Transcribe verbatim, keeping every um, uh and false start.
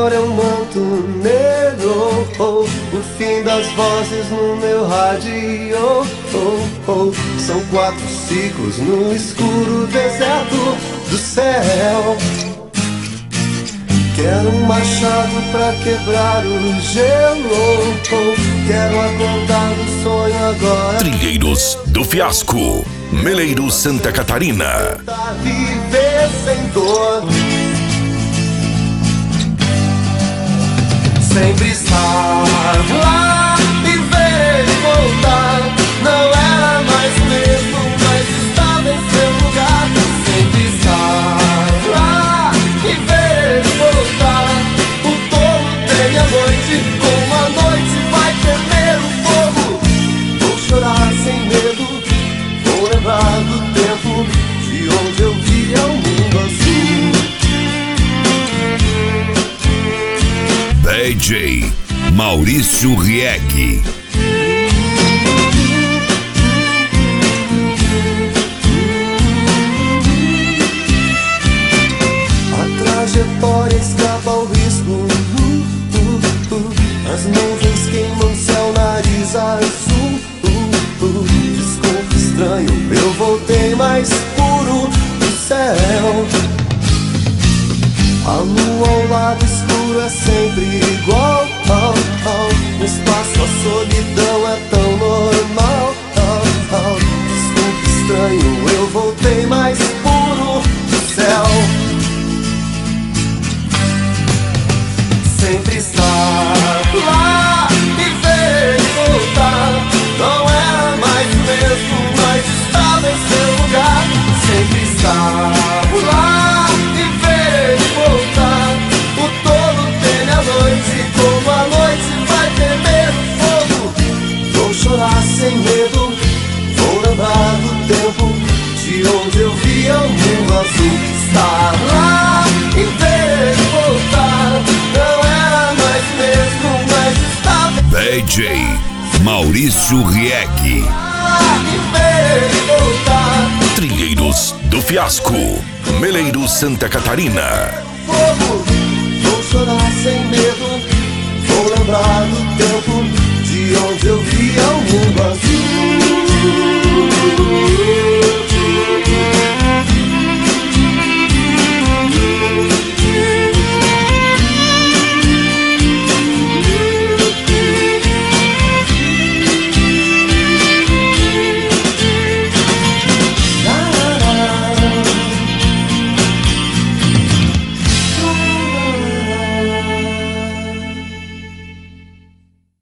amor é um manto negro, oh, o fim das vozes no meu rádio, oh, oh. São quatro ciclos no escuro deserto do céu. Quero um machado pra quebrar o gelo, oh, quero acordar do sonho agora. Trilheiros do Fiasco, Meleiro, Santa Catarina. Viver sem dor, sempre estar lá e ver ele voltar. Não era mais o mesmo, mas estava em seu lugar. Sempre estar lá e ver ele voltar. O touro tem a noite, como a noite vai temer o fogo. Vou chorar sem medo, vou lembrar do tempo de onde eu via o mundo azul. D J Maurício Rieck. A trajetória escapa ao risco, uh, uh, uh. As nuvens queimam céu, nariz azul, uh, uh. Desculpe estranho, eu voltei mais puro do céu. A lua ao lado escuro é sempre igual, oh, oh. No espaço a solidão é tão normal, oh, oh. Desculpe estranho, eu voltei mais puro do céu. Sempre estar lá e ver ele voltar. Não era mais o mesmo, mas estava em seu lugar. Sempre estar lá e ver ele voltar. O tolo teme a noite, como a noite vai temer o fogo. Vou chorar sem medo, vou lembrar do tempo de onde eu via o mundo azul. Estar lá e ver ele voltar. Não era mais mesmo, mas estava. D J Maurício Rieck. Lá e ver ele voltar. Trilheiros do Fiasco, Meleiro, Santa Catarina. Fogo, vou chorar sem medo, vou lembrar do tempo de onde eu via